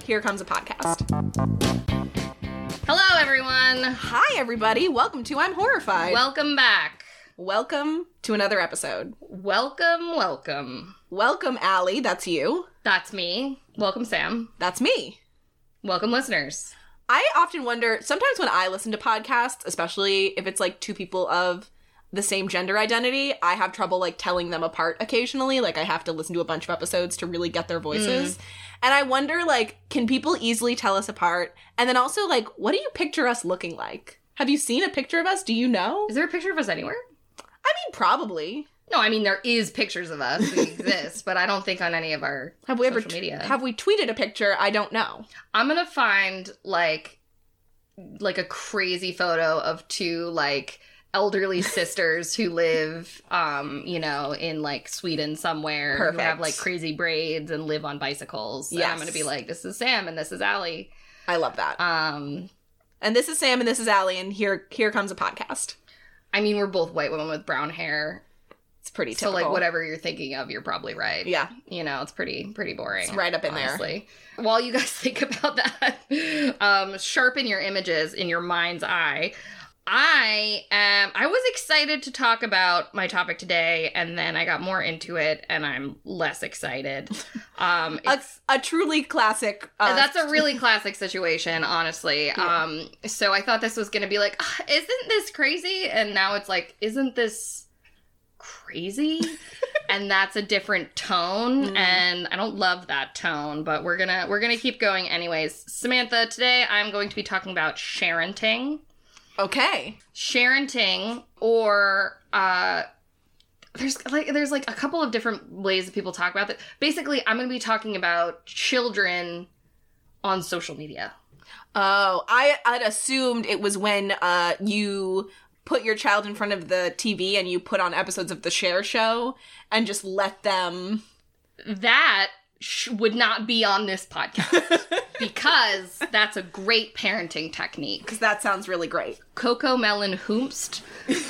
Here Comes a Podcast. Hello, everyone. Hi, everybody. Welcome to I'm Horrified. Welcome back. Welcome to another episode. Welcome. Welcome, Allie. That's you. That's me. Welcome, Sam. That's me. Welcome, listeners. I often wonder, sometimes when I listen to podcasts, especially if it's like two people of the same gender identity, I have trouble like telling them apart occasionally. Like I have to listen to a bunch of episodes to really get their voices. And I wonder, like, can people easily tell us apart? And then also, like, what do you picture us looking like? Have you seen a picture of us? Do you know? Is there a picture of us anywhere? I mean, probably. No, I mean, there is pictures of us that exist, but I don't think on any of our social media. Have we tweeted a picture? I don't know. I'm gonna find, like a crazy photo of two, like, elderly sisters who live, in, like, Sweden somewhere. Perfect. Who have, like, crazy braids and live on bicycles. Yes. And I'm gonna be like, this is Sam and this is Allie. I love that. And this is Sam and this is Allie, and here comes a podcast. I mean, we're both white women with brown hair. It's pretty typical. So, like, whatever you're thinking of, you're probably right. Yeah. You know, it's pretty boring. It's right up in honestly. There. While you guys think about that, sharpen your images in your mind's eye. I was excited to talk about my topic today, and then I got more into it, and I'm less excited. A truly classic. That's a really classic situation, honestly. Yeah. So I thought this was going to be like, isn't this crazy? And now it's like, isn't this crazy? And that's a different tone, and I don't love that tone, but we're gonna keep going anyways. Samantha, today I'm going to be talking about sharenting. Okay. Sharenting, or there's a couple of different ways that people talk about it. Basically, I'm going to be talking about children on social media. Oh, I'd assumed it was when you put your child in front of the TV and you put on episodes of The Cher Show and just let them... That would not be on this podcast because that's a great parenting technique. Because that sounds really great. Coco Melon Hoomst.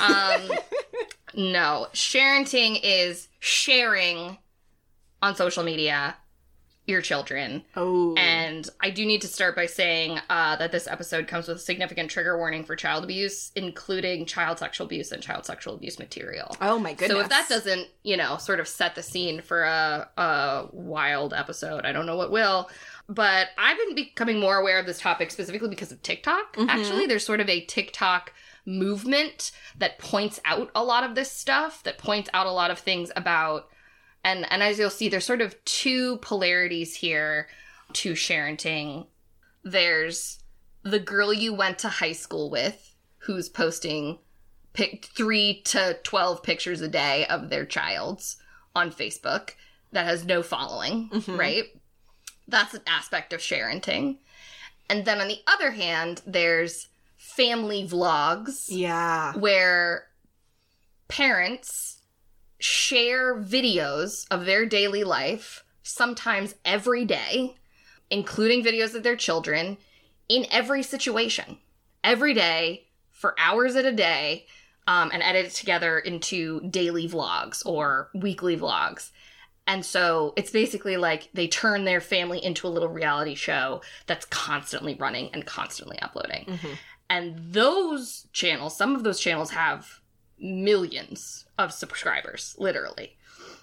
No. Sharenting is sharing on social media your children. Oh. And I do need to start by saying that this episode comes with a significant trigger warning for child abuse, including child sexual abuse and child sexual abuse material. Oh my goodness. So if that doesn't, sort of set the scene for a wild episode, I don't know what will. But I've been becoming more aware of this topic specifically because of TikTok. Mm-hmm. Actually, there's sort of a TikTok movement that points out a lot of this stuff, that points out a lot of things about... And as you'll see, there's sort of two polarities here to sharenting. There's the girl you went to high school with who's posting 3 to 12 pictures a day of their child's on Facebook that has no following, right? That's an aspect of sharenting. And then on the other hand, there's family vlogs. Yeah. Where parents share videos of their daily life, sometimes every day, including videos of their children, in every situation. Every day, for hours at a day, and edit it together into daily vlogs or weekly vlogs. And so it's basically like they turn their family into a little reality show that's constantly running and constantly uploading. Mm-hmm. And those channels, some of those channels have millions of subscribers, literally.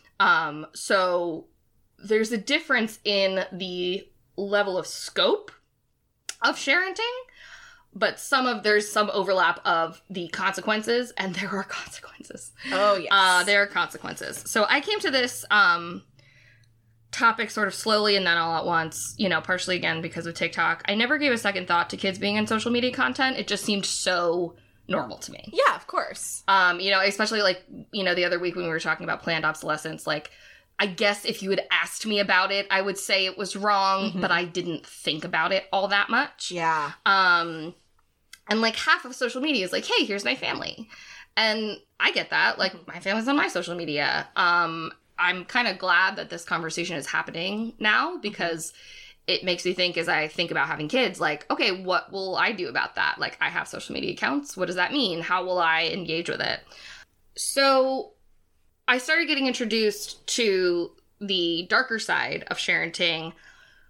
So there's a difference in the level of scope of sharenting, but there's some overlap of the consequences, and there are consequences. Oh, yes. There are consequences. So I came to this topic sort of slowly and then all at once, partially again because of TikTok. I never gave a second thought to kids being in social media content. It just seemed so normal to me. Yeah, of course. Especially like, the other week when we were talking about planned obsolescence, like, I guess if you had asked me about it, I would say it was wrong, but I didn't think about it all that much. Yeah. And like half of social media is like, hey, here's my family. And I get that. Like, my family's on my social media. I'm kind of glad that this conversation is happening now because it makes me think, as I think about having kids, like, okay, what will I do about that? Like, I have social media accounts. What does that mean? How will I engage with it? So I started getting introduced to the darker side of sharenting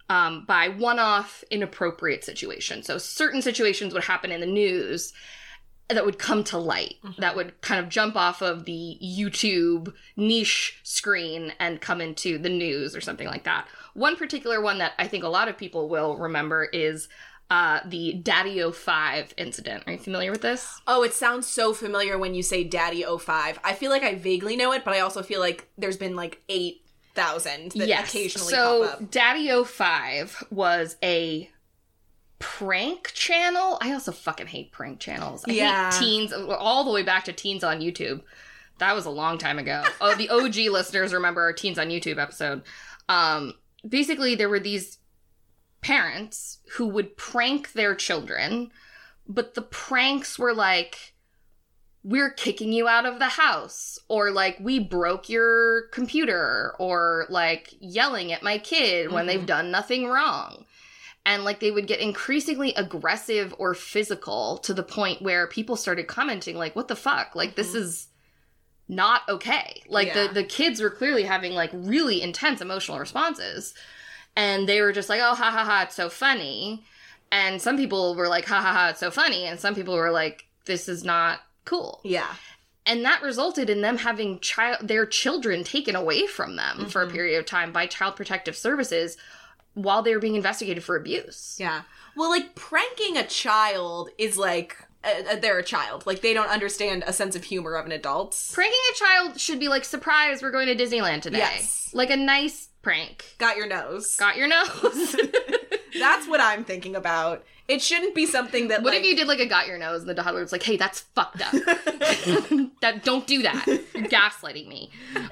by one-off inappropriate situations. So certain situations would happen in the news that would come to light, that would kind of jump off of the YouTube niche screen and come into the news or something like that. One particular one that I think a lot of people will remember is the Daddy-O5 incident. Are you familiar with this? Oh, it sounds so familiar when you say Daddy-O5. I feel like I vaguely know it, but I also feel like there's been like 8,000 that occasionally pop up. So Daddy-O5 was a prank channel. I also fucking hate prank channels. I hate teens, all the way back to Teens on YouTube. That was a long time ago. Oh, the OG listeners remember our Teens on YouTube episode. Basically, there were these parents who would prank their children, but the pranks were like, we're kicking you out of the house, or like, we broke your computer, or like yelling at my kid when they've done nothing wrong. And like, they would get increasingly aggressive or physical to the point where people started commenting like, what the fuck? Like, this is not okay. Like, the kids were clearly having like really intense emotional responses. And they were just like, oh, ha ha ha, it's so funny. And some people were like, ha ha ha, it's so funny. And some people were like, this is not cool. Yeah. And that resulted in them having their children taken away from them for a period of time by Child Protective Services while they were being investigated for abuse. Yeah. Well, like, pranking a child is like, they're a child. Like, they don't understand a sense of humor of an adult. Pranking a child should be like, surprise, we're going to Disneyland today. Yes. Like a nice prank. Got your nose. Got your nose. That's what I'm thinking about. It shouldn't be something that, What if you did like a got your nose and the toddler was like, hey, that's fucked up. Don't do that. You're gaslighting me.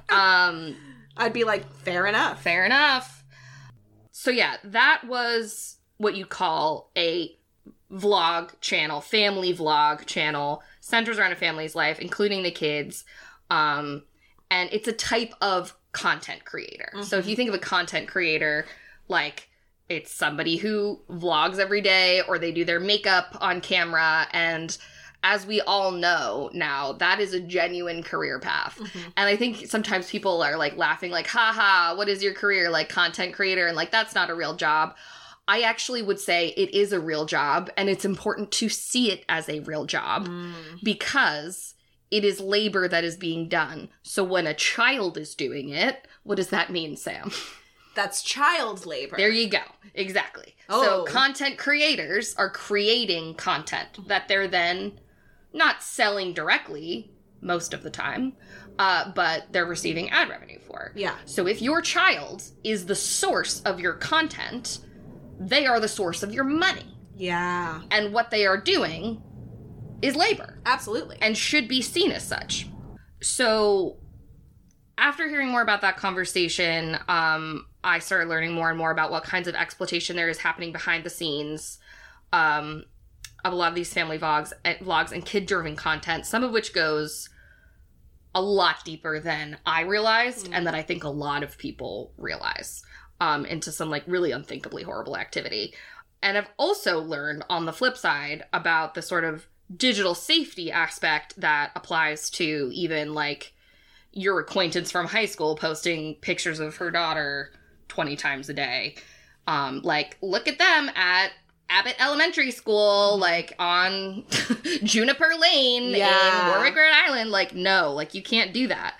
I'd be like, fair enough. Fair enough. So yeah, that was what you call a vlog channel, family vlog channel, centers around a family's life, including the kids. And it's a type of content creator. So if you think of a content creator, like, it's somebody who vlogs every day, or they do their makeup on camera, and as we all know now, that is a genuine career path. And I think sometimes people are like laughing like, haha, what is your career? Like, content creator, and like, that's not a real job. I actually would say it is a real job, and it's important to see it as a real job because it is labor that is being done. So when a child is doing it, what does that mean, Sam? That's child labor. There you go. Exactly. Oh. So content creators are creating content that they're then not selling directly most of the time, but they're receiving ad revenue for. Yeah. So if your child is the source of your content, they are the source of your money. Yeah. And what they are doing is labor. Absolutely. And should be seen as such. So after hearing more about that conversation, I started learning more and more about what kinds of exploitation there is happening behind the scenes of a lot of these family vlogs and kid-driven content, some of which goes a lot deeper than I realized and that I think a lot of people realize, into some like really unthinkably horrible activity. And I've also learned on the flip side about the sort of digital safety aspect that applies to even like your acquaintance from high school posting pictures of her daughter 20 times a day. Like, look at them at Abbott Elementary School, like on Juniper Lane in Warwick, Rhode Island. Like, no, like, you can't do that.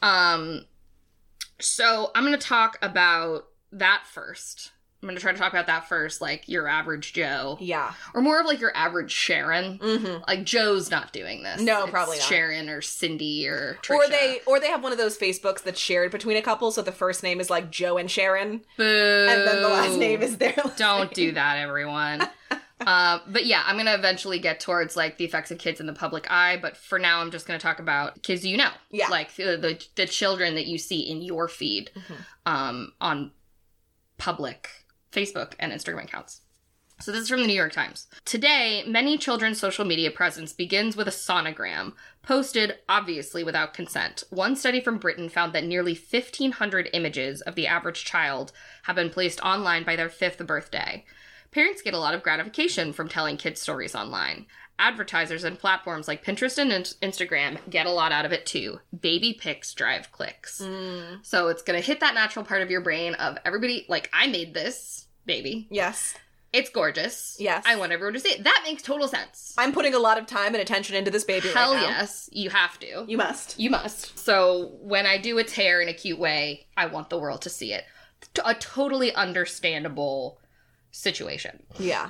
So I'm going to talk about that first. I'm going to try to talk about that first, like your average Joe. Yeah. Or more of like your average Sharon. Like, Joe's not doing this. No, It's probably not. Sharon or Cindy or Trisha. Or they have one of those Facebooks that's shared between a couple, so the first name is like Joe and Sharon. Boo. And then the last name is their last Don't name. do that, everyone. But yeah, I'm going to eventually get towards like the effects of kids in the public eye, but for now I'm just going to talk about kids you know. Yeah. Like the children that you see in your feed on public Facebook and Instagram accounts. So this is from the New York Times. Today, many children's social media presence begins with a sonogram, posted obviously without consent. One study from Britain found that nearly 1,500 images of the average child have been placed online by their 5th birthday. Parents get a lot of gratification from telling kids stories online. Advertisers and platforms like Pinterest and Instagram get a lot out of it too. Baby pics drive clicks. So it's going to hit that natural part of your brain of everybody, like, I made this. baby. Yes. It's gorgeous. Yes. I want everyone to see it. That makes total sense. I'm putting a lot of time and attention into this baby Hell right now. yes. You have to. You must. You must. So when I do its hair in a cute way, I want the world to see it. A totally understandable situation. Yeah.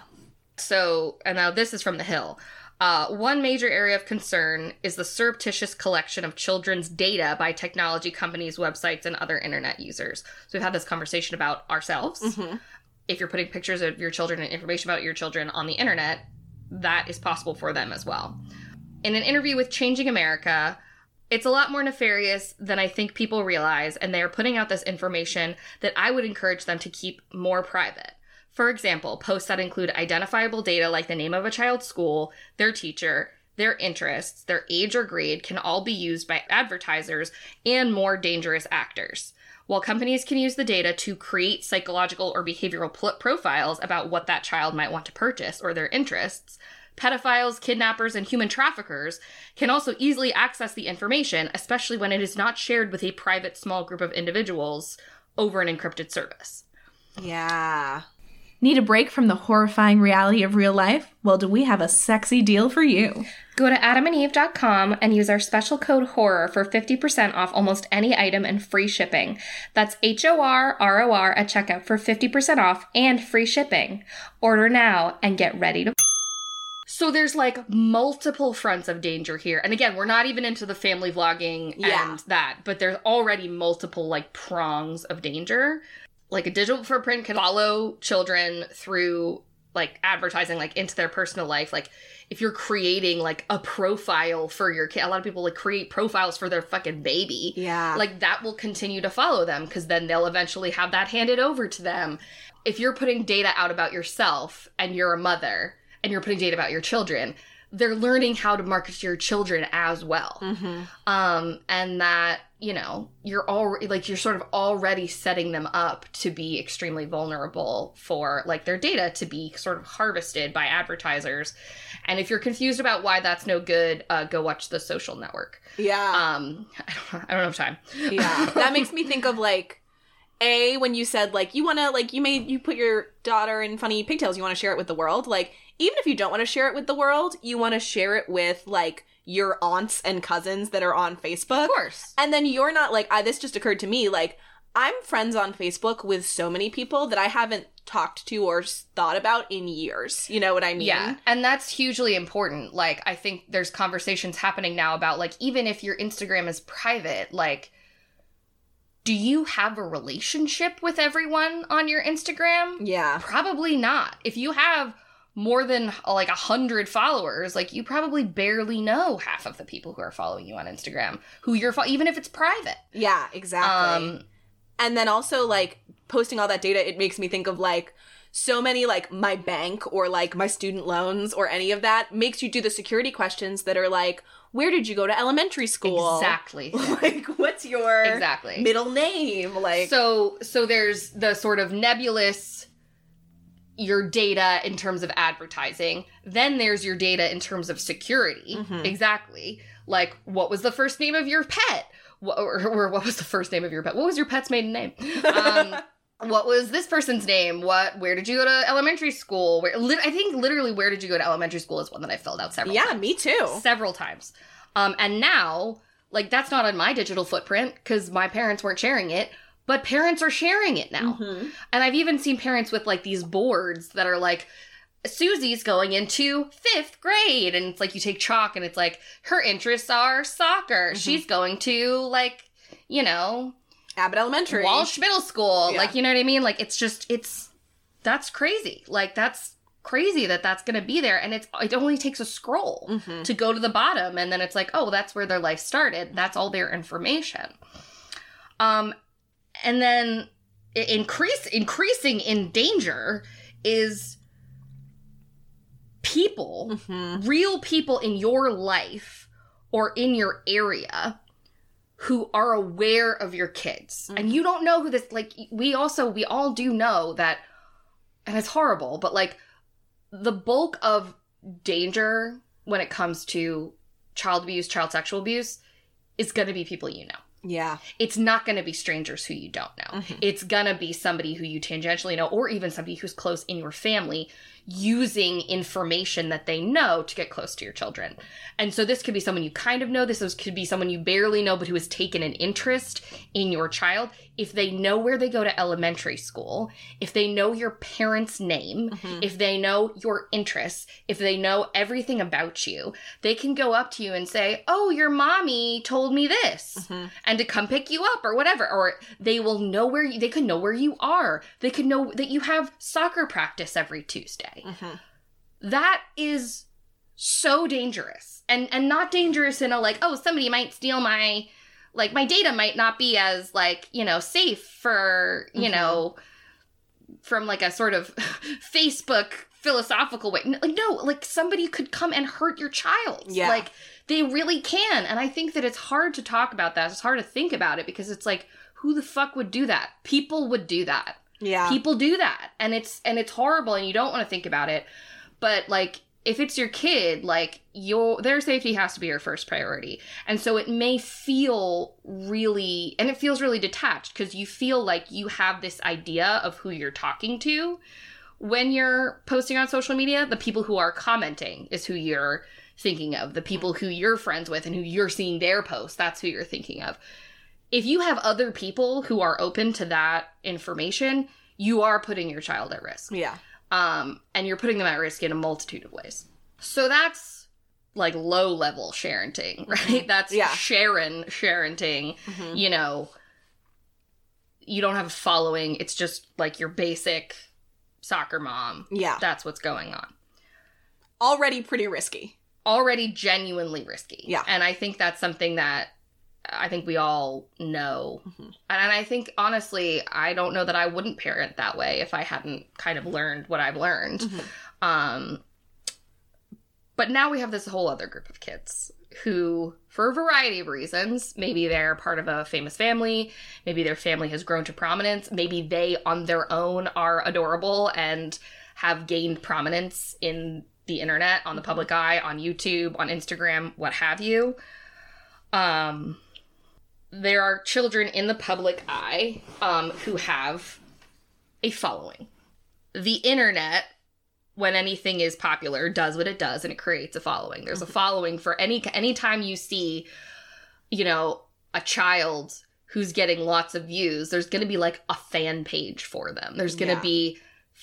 So, and now this is from The Hill. One major area of concern is the surreptitious collection of children's data by technology companies, websites, and other internet users. So we've had this conversation about ourselves. Mm-hmm. If you're putting pictures of your children and information about your children on the internet, that is possible for them as well. In an interview with Changing America, it's a lot more nefarious than I think people realize, and they are putting out this information that I would encourage them to keep more private. For example, posts that include identifiable data like the name of a child's school, their teacher, their interests, their age or grade can all be used by advertisers and more dangerous actors. While companies can use the data to create psychological or behavioral profiles about what that child might want to purchase or their interests, pedophiles, kidnappers, and human traffickers can also easily access the information, especially when it is not shared with a private small group of individuals over an encrypted service. Yeah. Need a break from the horrifying reality of real life? Well, do we have a sexy deal for you? Go to adamandeve.com and use our special code HORROR for 50% off almost any item and free shipping. That's HORROR at checkout for 50% off and free shipping. Order now and get ready to... So there's like multiple fronts of danger here. And again, we're not even into the family vlogging and that, but there's already multiple like prongs of danger. Like a digital footprint can follow children through like advertising, like into their personal life. Like if you're creating like a profile for your kid, a lot of people like create profiles for their fucking baby. Yeah. Like that will continue to follow them because then they'll eventually have that handed over to them. If you're putting data out about yourself and you're a mother and you're putting data about your children, they're learning how to market to your children as well. Mm-hmm. And that, you know, you're already like, you're sort of already setting them up to be extremely vulnerable for like their data to be sort of harvested by advertisers. And if you're confused about why that's no good, go watch The Social Network. Yeah. I don't have time. Yeah. That makes me think of like, when you said like, you want to like, you put your daughter in funny pigtails, you want to share it with the world. Like, even if you don't want to share it with the world, you want to share it with like your aunts and cousins that are on Facebook. Of course. And then you're not like, this just occurred to me, like, I'm friends on Facebook with so many people that I haven't talked to or thought about in years. You know what I mean? Yeah. And that's hugely important. Like, I think there's conversations happening now about like, even if your Instagram is private, like, do you have a relationship with everyone on your Instagram? Yeah. Probably not. If you have more than like 100 followers, like you probably barely know half of the people who are following you on Instagram, who you're even if it's private. Yeah, exactly. And then also like posting all that data, it makes me think of like so many like my bank or like my student loans or any of that makes you do the security questions that are like, where did you go to elementary school? Exactly. Like, what's your exactly middle name? Like, so there's the sort of nebulous your data in terms of advertising. Then there's your data in terms of security. Mm-hmm. Exactly. Like, what was the first name of your pet? Or what was the first name of your pet? What was your pet's maiden name? What was this person's name? Where did you go to elementary school? I think literally where did you go to elementary school is one that I filled out several times. Yeah, me too. Several times. And now, like, that's not on my digital footprint because my parents weren't sharing it. But parents are sharing it now. Mm-hmm. And I've even seen parents with, like, these boards that are, like, Susie's going into 5th grade. And it's, like, you take chalk and it's, like, her interests are soccer. Mm-hmm. She's going to, like, you know... Abbott Elementary. Walsh Middle School. Yeah. Like, you know what I mean? Like, that's crazy. Like, that's crazy that's going to be there. And it only takes a scroll mm-hmm. to go to the bottom. And then it's like, oh, that's where their life started. That's all their information. And then increasing in danger is people, mm-hmm. real people in your life or in your area who are aware of your kids. Mm-hmm. And you don't know who this, like, we all do know that, and it's horrible, but like the bulk of danger when it comes to child abuse, child sexual abuse is going to be people you know. Yeah. It's not going to be strangers who you don't know. It's going to be somebody who you tangentially know, or even somebody who's close in your family, using information that they know to get close to your children. And so this could be someone you kind of know. Could be someone you barely know, but who has taken an interest in your child. If they know where they go to elementary school, if they know your parents' name, if they know your interests, if they know everything about you, they can go up to you and say, oh, your mommy told me this, and to come pick you up or whatever. Or they will know they could know where you are. They could know that you have soccer practice every Tuesday. That is so dangerous. And not dangerous in a like, oh, somebody might steal my data might not be as like, safe for, from like a sort of Facebook philosophical way. No, like somebody could come and hurt your child. Yeah. Like they really can. And I think that it's hard to talk about that. It's hard to think about it because it's like, who the fuck would do that? People would do that. Yeah. People do that. And it's horrible and you don't want to think about it. But like, if it's your kid, like their safety has to be your first priority. And so it may feel really, and it feels really detached because you feel like you have this idea of who you're talking to when you're posting on social media. The people who are commenting is who you're thinking of. The people who you're friends with and who you're seeing their posts, that's who you're thinking of. If you have other people who are open to that information, you are putting your child at risk. Yeah. And you're putting them at risk in a multitude of ways. So that's like low level sharenting, right? That's sharenting. You don't have a following. It's just like your basic soccer mom. Yeah. That's what's going on. Already pretty risky. Already genuinely risky. Yeah. And I think that's something that I think we all know. And I think, honestly, I don't know that I wouldn't parent that way if I hadn't kind of learned what I've learned. But now we have this whole other group of kids who, for a variety of reasons, maybe they're part of a famous family, maybe their family has grown to prominence, maybe they on their own are adorable and have gained prominence in the internet, on the public eye, on YouTube, on Instagram, what have you. There are children in the public eye who have a following. The internet, when anything is popular, does what it does and it creates a following. There's a following for any time you see, a child who's getting lots of views, there's going to be like a fan page for them. There's going to be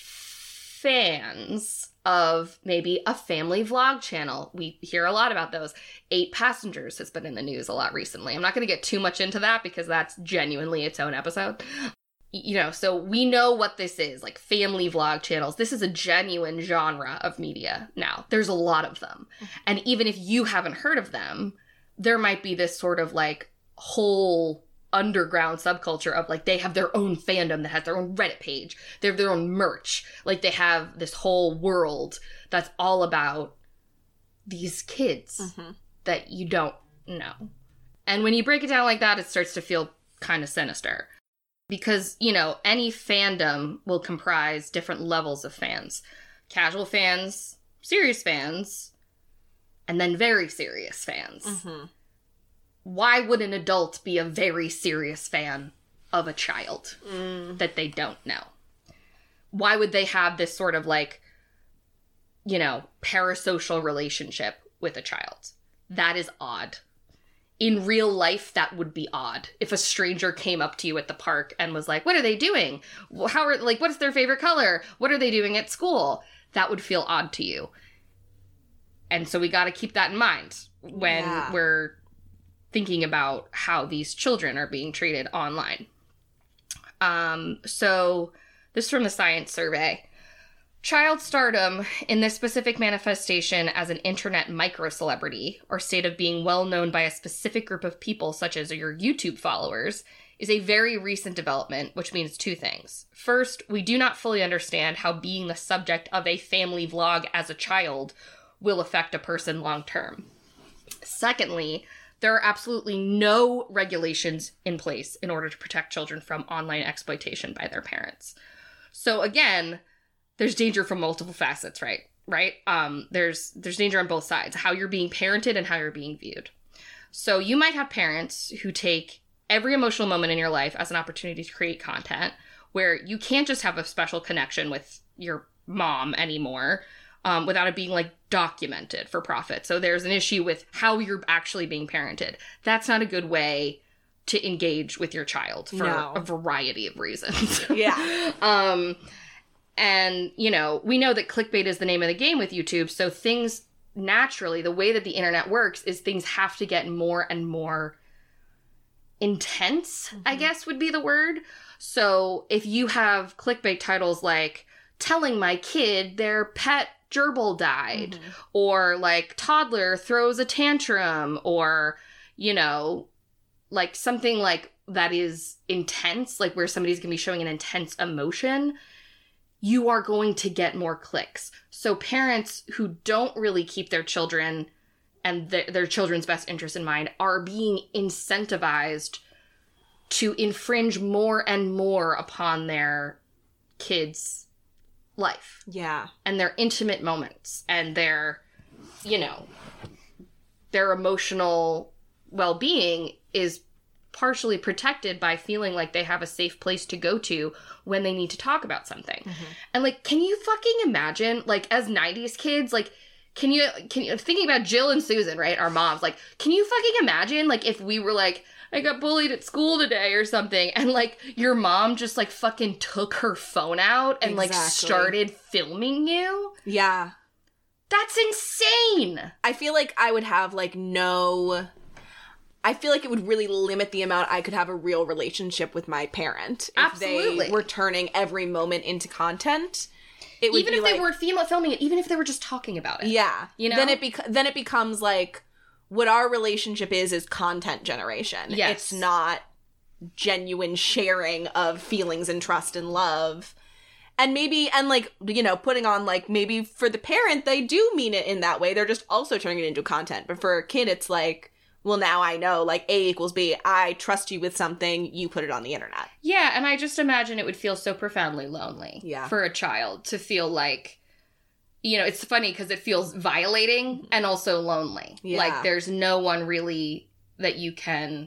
fans of maybe a family vlog channel. We hear a lot about those. 8 Passengers has been in the news a lot recently. I'm not going to get too much into that because that's genuinely its own episode. So we know what this is, like family vlog channels. This is a genuine genre of media now. There's a lot of them. And even if you haven't heard of them, there might be this sort of like whole underground subculture of like they have their own fandom that has their own Reddit page. They have their own merch. Like they have this whole world that's all about these kids that you don't know. And when you break it down like that, it starts to feel kind of sinister. Because, any fandom will comprise different levels of fans. Casual fans, serious fans, and then very serious fans. Why would an adult be a very serious fan of a child that they don't know? Why would they have this sort of like, parasocial relationship with a child? That is odd. In real life, that would be odd. If a stranger came up to you at the park and was like, what are they doing? What is their favorite color? What are they doing at school? That would feel odd to you. And so we got to keep that in mind when we're thinking about how these children are being treated online. So this is from the Science Survey. Child stardom in this specific manifestation as an internet micro-celebrity or state of being well known by a specific group of people such as your YouTube followers is a very recent development, which means 2 things. First, we do not fully understand how being the subject of a family vlog as a child will affect a person long term. Secondly, there are absolutely no regulations in place in order to protect children from online exploitation by their parents. So again, there's danger from multiple facets, right? There's danger on both sides, how you're being parented and how you're being viewed. So you might have parents who take every emotional moment in your life as an opportunity to create content where you can't just have a special connection with your mom anymore without it being like documented for profit. So there's an issue with how you're actually being parented. That's not a good way to engage with your child for a variety of reasons. Yeah. And, you know, we know that clickbait is the name of the game with YouTube. So things naturally, the way that the internet works is things have to get more and more intense, I guess would be the word. So if you have clickbait titles like telling my kid their pet gerbil died, or like toddler throws a tantrum, or, you know, like something like that is intense, like where somebody's going to be showing an intense emotion, you are going to get more clicks. So parents who don't really keep their children and their children's best interest in mind are being incentivized to infringe more and more upon their kids' life. Yeah. And their intimate moments and their, you know, their emotional well-being is partially protected by feeling like they have a safe place to go to when they need to talk about something. And like, can you fucking imagine, like, as 90s kids, like, can you thinking about Jill and Susan, right, our moms, like, can you fucking imagine, like, if we were like, I got bullied at school today or something, and like your mom just like fucking took her phone out and like started filming you? Yeah. That's insane. I feel like I would have like I feel like it would really limit the amount I could have a real relationship with my parent if Absolutely. they were turning every moment into content. It would even be if like, they weren't filming it, even if they were just talking about it. Yeah. You know? Then it becomes like what our relationship is content generation. Yes. It's not genuine sharing of feelings and trust and love. And like, you know, putting on like, maybe for the parent, they do mean it in that way. They're just also turning it into content. But for a kid, it's like, well, now I know, like, A equals B. I trust you with something, you put it on the internet. Yeah, and I just imagine it would feel so profoundly lonely for a child to feel like, you know, it's funny because it feels violating and also lonely. Yeah. Like, there's no one really that you can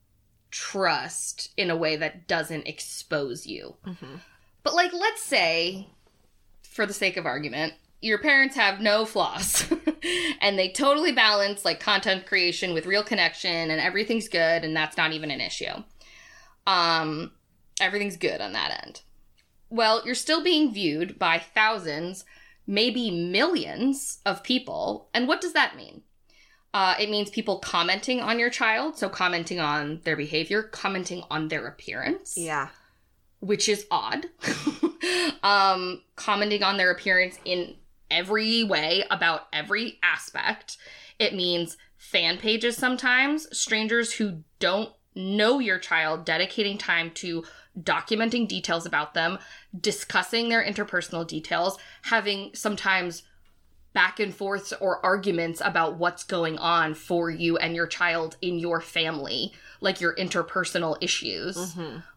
trust in a way that doesn't expose you. But, like, let's say, for the sake of argument, your parents have no flaws and they totally balance like content creation with real connection and everything's good and that's not even an issue. Everything's good on that end. Well, you're still being viewed by thousands, maybe millions of people. And what does that mean? It means people commenting on your child. So commenting on their behavior, commenting on their appearance. Yeah. Which is odd. Commenting on their appearance in every way about every aspect. It means fan pages sometimes, strangers who don't know your child dedicating time to documenting details about them, discussing their interpersonal details, having sometimes back and forths or arguments about what's going on for you and your child in your family, like your interpersonal issues.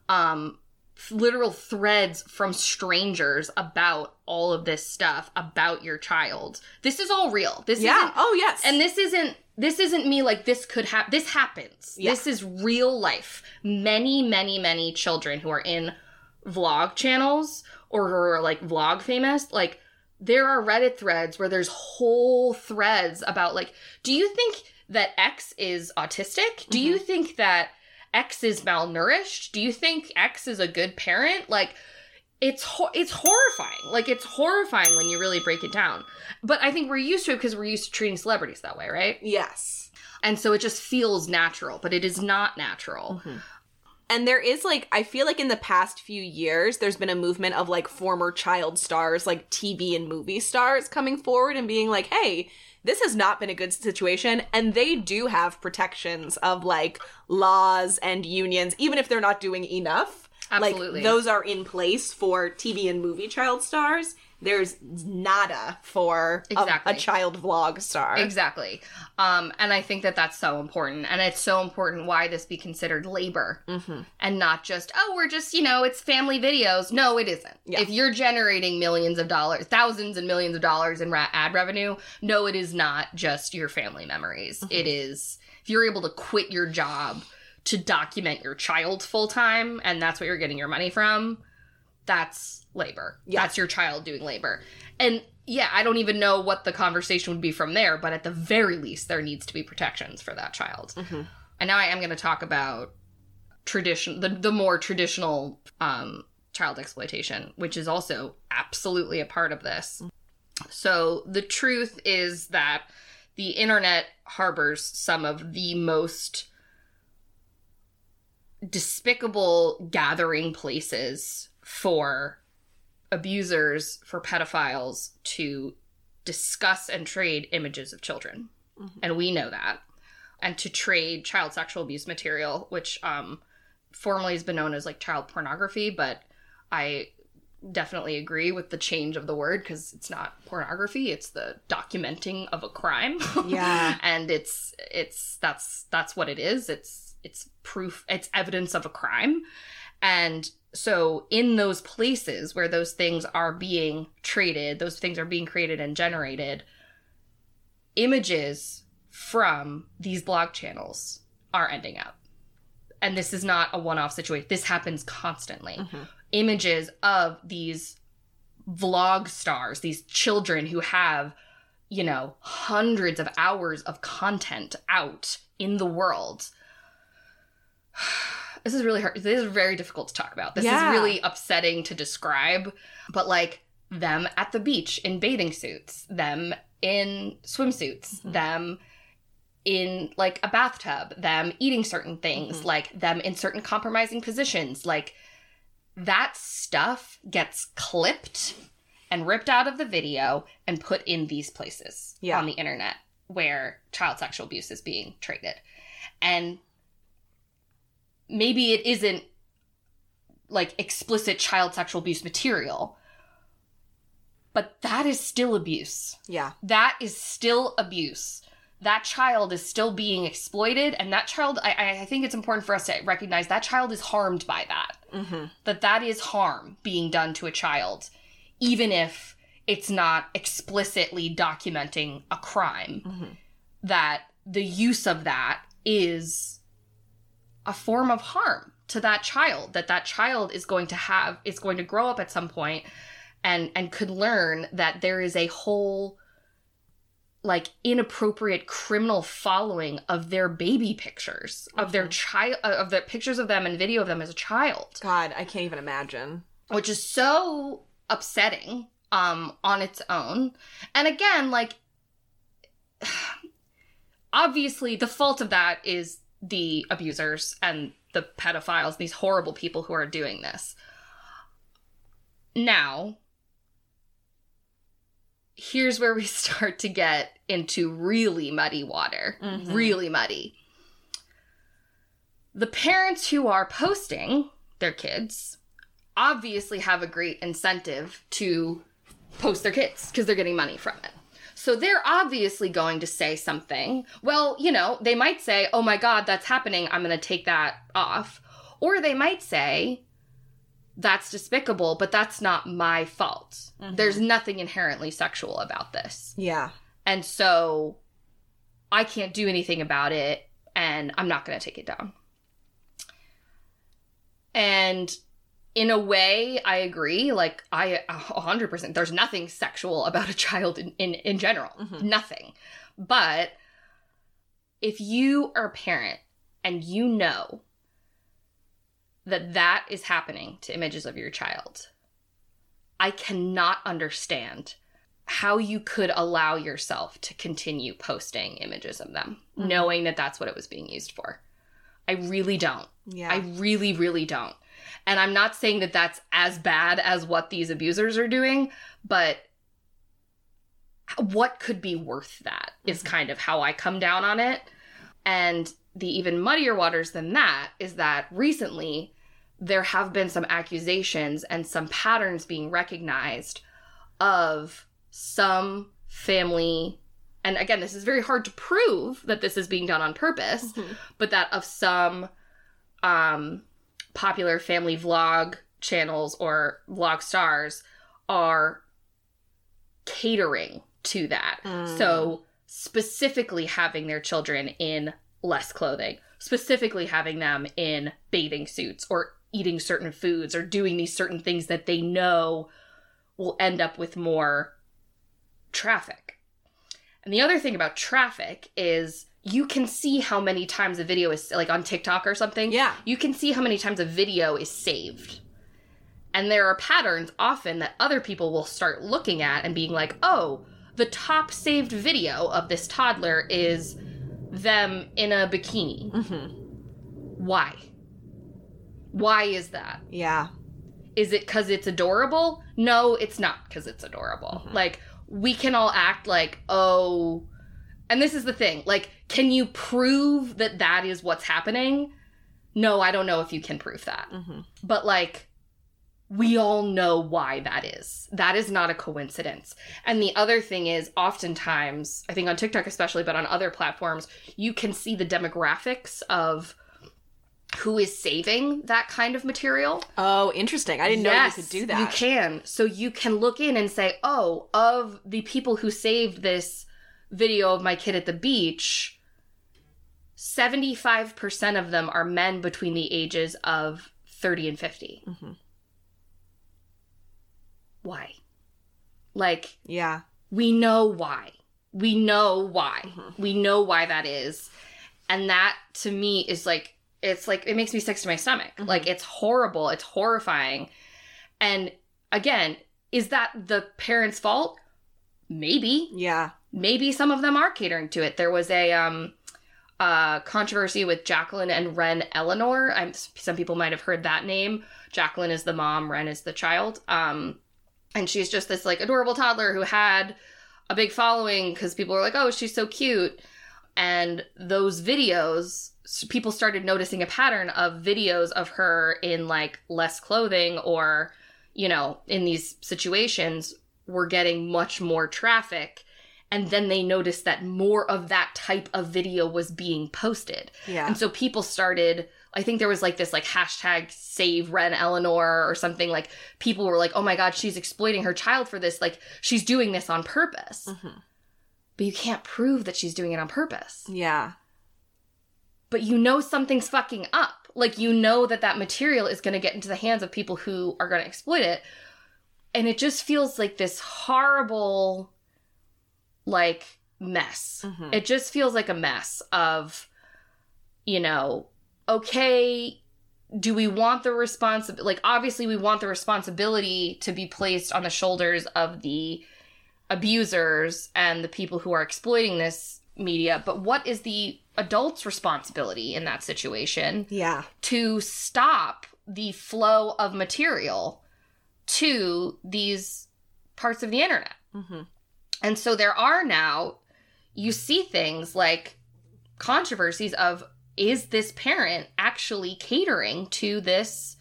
Literal threads from strangers about all of this stuff about your child. This is all real. This isn't, oh yes. And this isn't me like this could happen. This happens. Yeah. This is real life. Many children who are in vlog channels or who are like vlog famous, like there are Reddit threads where there's whole threads about like, do you think that X is autistic? Do you think that X is malnourished? Do you think X is a good parent? Like, it's horrifying. Like, it's horrifying when you really break it down. But I think we're used to it because we're used to treating celebrities that way, right? Yes. And so it just feels natural, but it is not natural. And there is, like, I feel like in the past few years, there's been a movement of, like, former child stars, like, TV and movie stars coming forward and being like, hey, this has not been a good situation, and they do have protections of, like, laws and unions, even if they're not doing enough. Absolutely. Like, those are in place for TV and movie child stars. There's nada for a child vlog star. Exactly. And I think that that's so important. And it's so important why this be considered labor. And not just, oh, we're just, you know, it's family videos. No, it isn't. Yeah. If you're generating millions of dollars, thousands and millions of dollars in ad revenue, no, it is not just your family memories. It is, if you're able to quit your job to document your child full time and that's what you're getting your money from, that's labor. Yeah. That's your child doing labor. And yeah, I don't even know what the conversation would be from there, but at the very least, there needs to be protections for that child. Mm-hmm. And now I am going to talk about the more traditional child exploitation, which is also absolutely a part of this. So the truth is that the internet harbors some of the most despicable gathering places for abusers, for pedophiles to discuss and trade images of children. Mm-hmm. And we know that. And to trade child sexual abuse material, which formerly has been known as like child pornography, but I definitely agree with the change of the word because it's not pornography, it's the documenting of a crime. Yeah. And that's what it is. It's proof, it's evidence of a crime. And so in those places where those things are being traded, those things are being created and generated, images from these blog channels are ending up. And this is not a one-off situation. This happens constantly. Mm-hmm. Images of these vlog stars, these children who have, you know, hundreds of hours of content out in the world. This is really hard. This is very difficult to talk about. This is really upsetting to describe. But like them at the beach in bathing suits, them in swimsuits, mm-hmm. them in like a bathtub, them eating certain things, mm-hmm. like them in certain compromising positions. Like that stuff gets clipped and ripped out of the video and put in these places on the internet where child sexual abuse is being traded. And maybe it isn't like explicit child sexual abuse material, but that is still abuse. Yeah. That is still abuse. That child is still being exploited, and that child, I think it's important for us to recognize that child is harmed by that. Mm-hmm. That is harm being done to a child, even if it's not explicitly documenting a crime. Mm-hmm. That the use of that is a form of harm to that child, that child is going to grow up at some point and could learn that there is a whole like inappropriate criminal following of their baby pictures, mm-hmm. of their child, of the pictures of them and video of them as a child. God, I can't even imagine. Which is so upsetting on its own. And again, like, obviously the fault of that is the abusers and the pedophiles, these horrible people who are doing this. Now, here's where we start to get into really muddy water. Mm-hmm. Really muddy. The parents who are posting their kids obviously have a great incentive to post their kids because they're getting money from it. So they're obviously going to say something. Well, you know, they might say, oh my God, that's happening. I'm going to take that off. Or they might say, that's despicable, but that's not my fault. Mm-hmm. There's nothing inherently sexual about this. Yeah. And so I can't do anything about it, and I'm not going to take it down. And in a way, I agree. Like, 100%, there's nothing sexual about a child in general. Mm-hmm. Nothing. But if you are a parent and you know that is happening to images of your child, I cannot understand how you could allow yourself to continue posting images of them, mm-hmm. knowing that that's what it was being used for. I really don't. Yeah. I really, really don't. And I'm not saying that that's as bad as what these abusers are doing, but what could be worth that is mm-hmm. kind of how I come down on it. And the even muddier waters than that is that recently there have been some accusations and some patterns being recognized of some family, and again, this is very hard to prove that this is being done on purpose, mm-hmm. but that of some popular family vlog channels or vlog stars are catering to that. Mm. So specifically having their children in less clothing, specifically having them in bathing suits or eating certain foods or doing these certain things that they know will end up with more traffic. And the other thing about traffic is you can see how many times a video is, like on TikTok or something. Yeah. You can see how many times a video is saved. And there are patterns often that other people will start looking at and being like, oh, the top saved video of this toddler is them in a bikini. Mm-hmm. Why? Why is that? Yeah. Is it because it's adorable? No, it's not because it's adorable. Mm-hmm. Like, we can all act like, oh... And this is the thing. Like, can you prove that that is what's happening? No, I don't know if you can prove that. Mm-hmm. But, like, we all know why that is. That is not a coincidence. And the other thing is, oftentimes, I think on TikTok especially, but on other platforms, you can see the demographics of who is saving that kind of material. Oh, interesting. I didn't know you could do that. You can. So you can look in and say, oh, of the people who saved this video of my kid at the beach, 75% of them are men between the ages of 30 and 50. Mm-hmm. Why? Like, yeah. We know why. We know why. Mm-hmm. We know why that is. And that, to me, is like, it's like, it makes me sick to my stomach. Mm-hmm. Like, it's horrible. It's horrifying. And again, is that the parents' fault? Maybe. Yeah. Maybe some of them are catering to it. There was a controversy with Jacqueline and Ren Eleanor. Some people might have heard that name. Jacqueline is the mom, Ren is the child. And she's just this, like, adorable toddler who had a big following because people were like, oh, she's so cute. And those videos, people started noticing a pattern of videos of her in, like, less clothing or, you know, in these situations were getting much more traffic. And then they noticed that more of that type of video was being posted. Yeah. And so people started, I think there was like this like hashtag save Ren Eleanor or something. Like people were like, oh my God, she's exploiting her child for this. Like she's doing this on purpose. Mm-hmm. But you can't prove that she's doing it on purpose. Yeah. But you know something's fucking up. Like you know that material is going to get into the hands of people who are going to exploit it. And it just feels like this horrible, like, mess. Mm-hmm. It just feels like a mess of, you know, okay, do we want the responsibility? Like, obviously we want the responsibility to be placed on the shoulders of the abusers and the people who are exploiting this media. But what is the adult's responsibility in that situation? Yeah. To stop the flow of material to these parts of the internet. Mm-hmm. And so there are now, you see things like controversies of, is this parent actually catering to this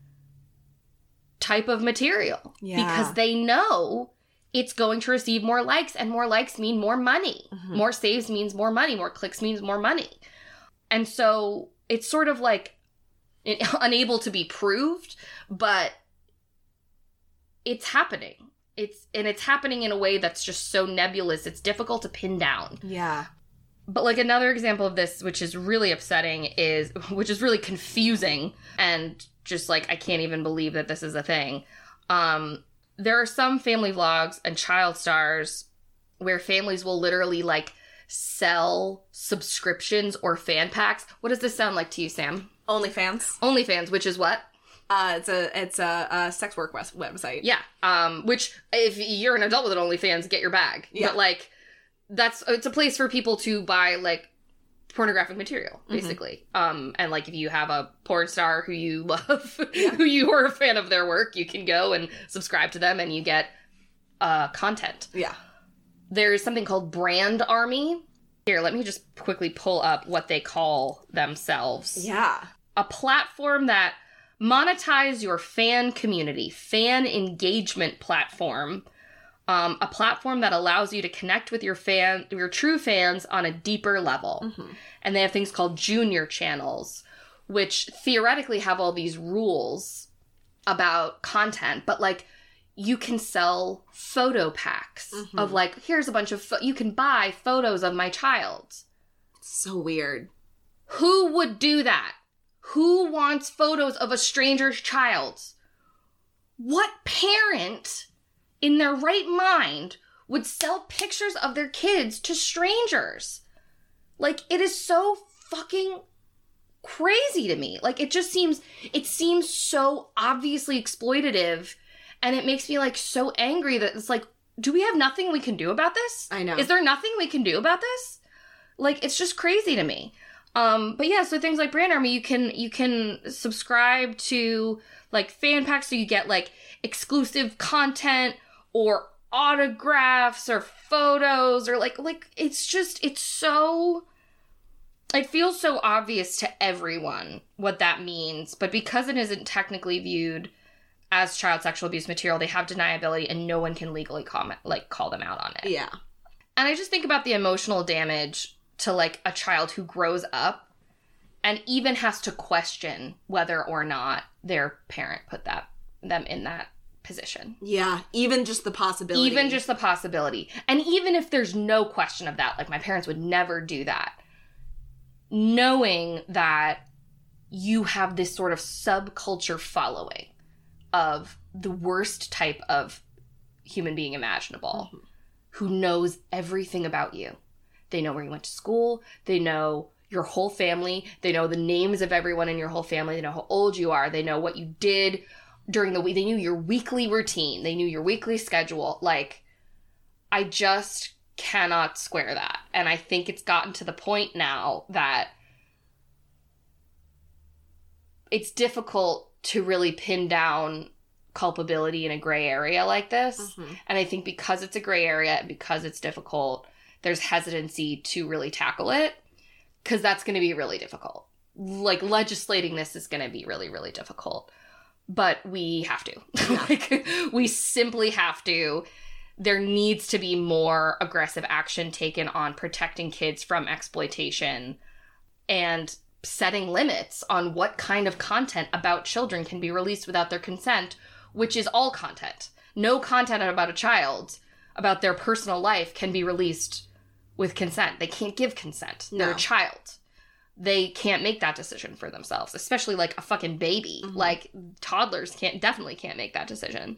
type of material? Yeah. Because they know it's going to receive more likes, and more likes mean more money. Mm-hmm. More saves means more money. More clicks means more money. And so it's sort of like unable to be proved, but it's happening. It's happening in a way that's just so nebulous. It's difficult to pin down. Yeah. But like another example of this, which is really upsetting, which is really confusing and just like, I can't even believe that this is a thing. There are some family vlogs and child stars where families will literally like sell subscriptions or fan packs. What does this sound like to you, Sam? OnlyFans. OnlyFans, which is what? It's a sex work website. Yeah. Which if you're an adult with an OnlyFans, get your bag. Yeah. But like, it's a place for people to buy like pornographic material, basically. Mm-hmm. And like if you have a porn star who you love, who you are a fan of their work, you can go and subscribe to them and you get content. Yeah. There's something called Brand Army. Here, let me just quickly pull up what they call themselves. Yeah. A platform that monetize your fan community, fan engagement platform, a platform that allows you to connect with your true fans on a deeper level. Mm-hmm. And they have things called junior channels, which theoretically have all these rules about content, but like you can sell photo packs of like, here's a bunch of, you can buy photos of my child. So weird. Who would do that? Who wants photos of a stranger's child? What parent in their right mind would sell pictures of their kids to strangers? Like, it is so fucking crazy to me. Like, it seems so obviously exploitative, and it makes me, like, so angry that it's like, do we have nothing we can do about this? I know. Is there nothing we can do about this? Like, it's just crazy to me. But yeah, so things like Brand Army, you can subscribe to, like, fan packs, so you get, like, exclusive content or autographs or photos, or like it's so, it feels so obvious to everyone what that means, but because it isn't technically viewed as child sexual abuse material, they have deniability and no one can legally call them out on it. Yeah. And I just think about the emotional damage to, like, a child who grows up and even has to question whether or not their parent put them in that position. Yeah, even just the possibility. And even if there's no question of that, like, my parents would never do that, knowing that you have this sort of subculture following of the worst type of human being imaginable, mm-hmm. who knows everything about you. They know where you went to school. They know your whole family. They know the names of everyone in your whole family. They know how old you are. They know what you did during the week. They knew your weekly routine. They knew your weekly schedule. Like, I just cannot square that. And I think it's gotten to the point now that it's difficult to really pin down culpability in a gray area like this. Mm-hmm. And I think because it's a gray area and because it's difficult, there's hesitancy to really tackle it, because that's going to be really difficult. Like, legislating this is going to be really, really difficult. But we have to. Yeah. Like, we simply have to. There needs to be more aggressive action taken on protecting kids from exploitation and setting limits on what kind of content about children can be released without their consent, which is all content. No content about a child, about their personal life, can be released with consent. They can't give consent. No. They're a child. They can't make that decision for themselves, especially, like, a fucking baby. Mm-hmm. Like, toddlers definitely can't make that decision.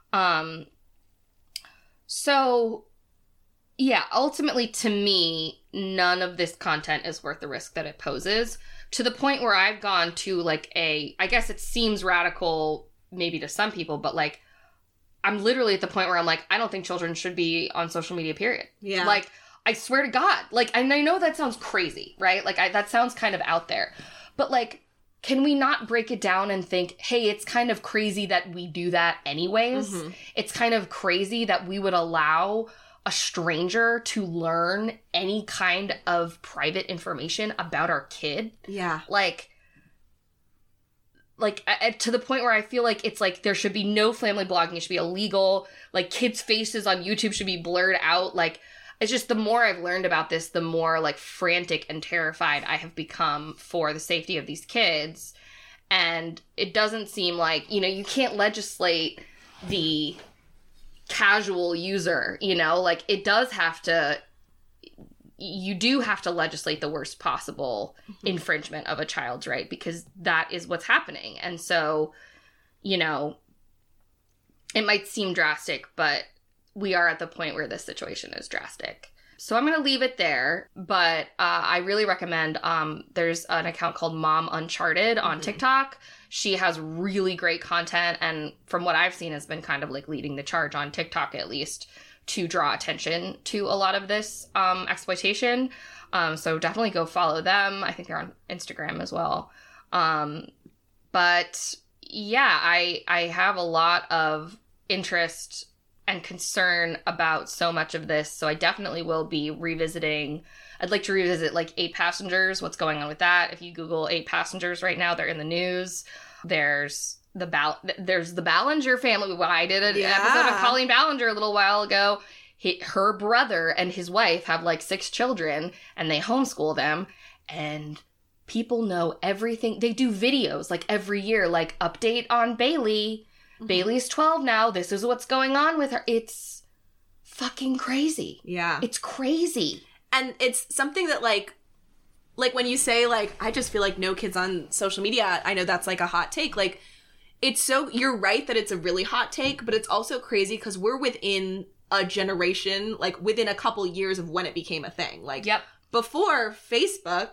So, yeah, ultimately, to me, none of this content is worth the risk that it poses, to the point where I've gone to, like, I guess it seems radical maybe to some people, but, like, I'm literally at the point where I'm like, I don't think children should be on social media, period. Yeah. Like, I swear to God. Like, and I know that sounds crazy, right? Like, that sounds kind of out there. But, like, can we not break it down and think, hey, it's kind of crazy that we do that anyways? Mm-hmm. It's kind of crazy that we would allow a stranger to learn any kind of private information about our kid. Yeah. Like to the point where I feel like it's like there should be no family blogging. It should be illegal. Like, kids' faces on YouTube should be blurred out. Like, it's just, the more I've learned about this, the more, like, frantic and terrified I have become for the safety of these kids. And it doesn't seem like, you know, you can't legislate the casual user, you know? Like, it does have to, you do have to legislate the worst possible mm-hmm. infringement of a child's right, because that is what's happening. And so, you know, it might seem drastic, but we are at the point where this situation is drastic. So I'm going to leave it there, but I really recommend, there's an account called Mom Uncharted on mm-hmm. TikTok. She has really great content, and from what I've seen has been kind of, like, leading the charge on TikTok, at least, to draw attention to a lot of this exploitation. So definitely go follow them. I think they're on Instagram as well. But yeah, I have a lot of interest and concern about so much of this. So I definitely will be revisiting. I'd like to revisit, like, 8 Passengers, what's going on with that. If you Google 8 Passengers right now, they're in the news. There's the Ballinger family. Well, I did an episode of Colleen Ballinger a little while ago. Her brother and his wife have, like, 6 children, and they homeschool them, and people know everything. They do videos, like, every year, like, update on Bailey. Mm-hmm. Bailey's 12 now. This is what's going on with her. It's fucking crazy. Yeah. It's crazy. And it's something that, like like, when you say, like, I just feel like no kids on social media, I know that's, like, a hot take. Like, it's so, you're right that it's a really hot take, but it's also crazy because we're within a generation, like, within a couple years of when it became a thing. Like, before Facebook,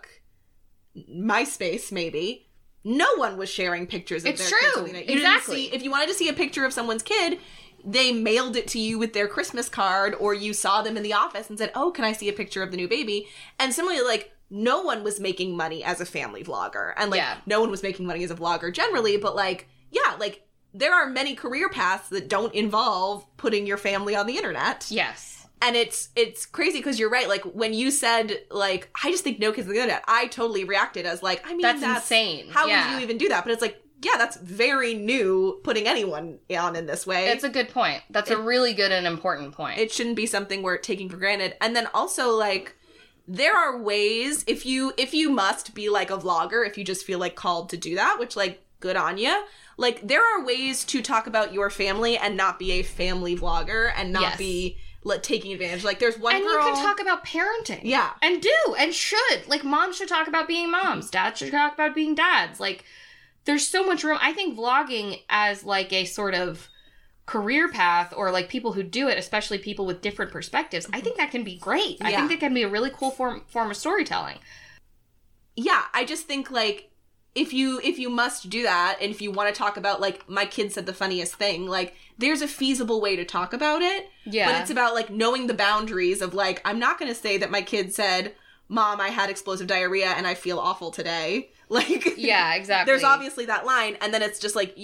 MySpace, maybe, no one was sharing pictures of their kids on the internet. Exactly. If you wanted to see a picture of someone's kid, they mailed it to you with their Christmas card, or you saw them in the office and said, oh, can I see a picture of the new baby? And similarly, like, no one was making money as a family vlogger. And, like, no one was making money as a vlogger generally, but, like, yeah, like, there are many career paths that don't involve putting your family on the internet. Yes. And it's crazy because you're right. Like, when you said, like, I just think no kids on the internet, I totally reacted as, like, I mean, that's insane. How would you even do that? But it's like, yeah, that's very new, putting anyone on in this way. It's a good point. That's a really good and important point. It shouldn't be something we're taking for granted. And then also, like, there are ways, if you must be, like, a vlogger, if you just feel, like, called to do that, which, like, good on you. Like, there are ways to talk about your family and not be a family vlogger and not be taking advantage. Like, there's one girl... And you can talk about parenting. Yeah. And do, and should. Like, moms should talk about being moms. Dads should talk about being dads. Like, there's so much room. I think vlogging as, like, a sort of career path, or, like, people who do it, especially people with different perspectives, I think that can be great. I think that can be a really cool form of storytelling. Yeah, I just think, like, if you must do that, and if you want to talk about, like, my kid said the funniest thing, like, there's a feasible way to talk about it. Yeah. But it's about, like, knowing the boundaries of, like, I'm not going to say that my kid said, Mom, I had explosive diarrhea and I feel awful today. Like, yeah, exactly. There's obviously that line, and then it's just, like,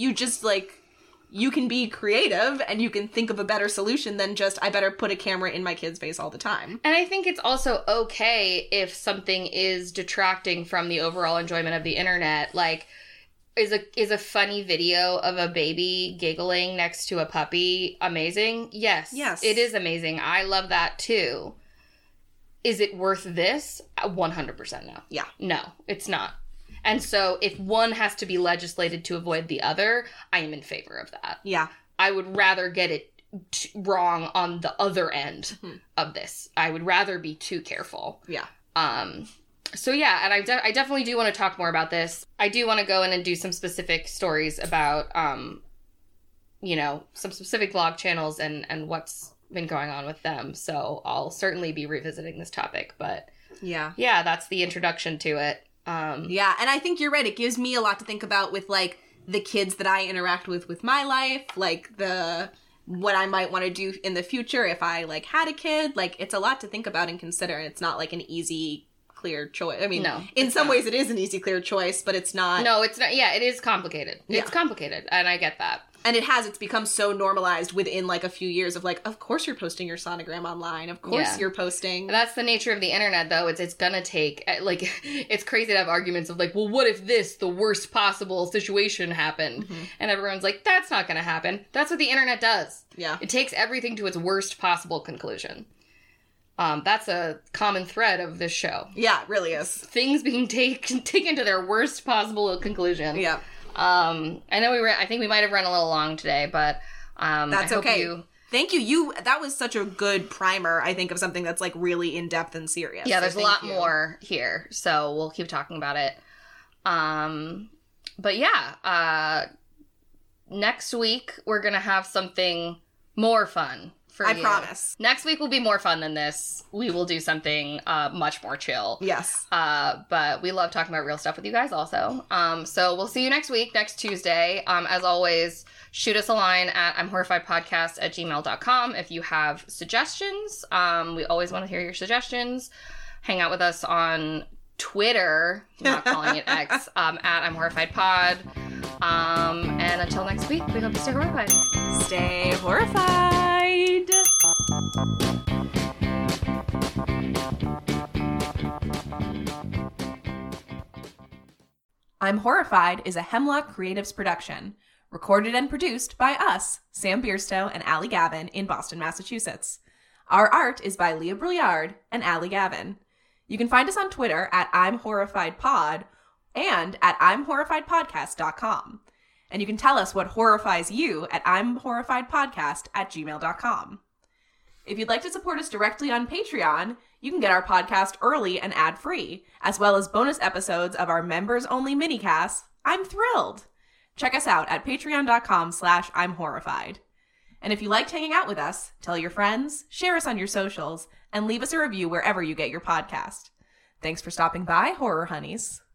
you can be creative and you can think of a better solution than just, I better put a camera in my kid's face all the time. And I think it's also okay if something is detracting from the overall enjoyment of the internet. Like, is a funny video of a baby giggling next to a puppy amazing? Yes. It is amazing. I love that too. Is it worth this? 100% no. Yeah. No, it's not. And so if one has to be legislated to avoid the other, I am in favor of that. Yeah. I would rather get it wrong on the other end of this. I would rather be too careful. Yeah. So yeah, and I definitely do want to talk more about this. I do want to go in and do some specific stories about, some specific vlog channels and what's been going on with them. So I'll certainly be revisiting this topic. But yeah, that's the introduction to it. Yeah, and I think you're right. It gives me a lot to think about with, like, the kids that I interact with my life, like, what I might want to do in the future if I, like, had a kid. Like, it's a lot to think about and consider. It's not, like, an easy, clear choice. I mean, no, in some ways it is an easy, clear choice, but it's not. No, it's not. Yeah, it is complicated. Yeah. It's complicated, and I get that. And it's become so normalized within, like, a few years of, like, of course you're posting your sonogram online. Of course you're posting. That's the nature of the internet, though. It's gonna take, like, it's crazy to have arguments of, like, well, what if the worst possible situation happened? Mm-hmm. And everyone's like, that's not gonna happen. That's what the internet does. Yeah. It takes everything to its worst possible conclusion. That's a common thread of this show. Yeah, it really is. Things being taken to their worst possible conclusion. Yeah. I know I think we might have run a little long today, but that's okay. Thank you. That was such a good primer, I think, of something that's, like, really in-depth and serious. Yeah, there's a lot more here, so we'll keep talking about it. But yeah, next week we're gonna have something more fun for you. I promise. Next week will be more fun than this. We will do something much more chill. Yes. But we love talking about real stuff with you guys also. So we'll see you next week, next Tuesday. As always, shoot us a line at imhorrifiedpodcast@gmail.com if you have suggestions. We always want to hear your suggestions. Hang out with us on Twitter, not calling it X, at imhorrifiedpod. And until next week, we hope you stay horrified. Stay horrified. I'm Horrified is a Hemlock Creatives production, recorded and produced by us, Sam Bierstow and Allie Gavin in Boston, Massachusetts. Our art is by Leah Brouillard and Allie Gavin. You can find us on Twitter at I'mHorrifiedPod and at I'mHorrifiedPodcast.com. And you can tell us what horrifies you at I'mHorrifiedPodcast@gmail.com. If you'd like to support us directly on Patreon, you can get our podcast early and ad-free, as well as bonus episodes of our members-only minicasts. I'm thrilled! Check us out at patreon.com/I'mHorrified. And if you liked hanging out with us, tell your friends, share us on your socials, and leave us a review wherever you get your podcast. Thanks for stopping by, Horror Honeys.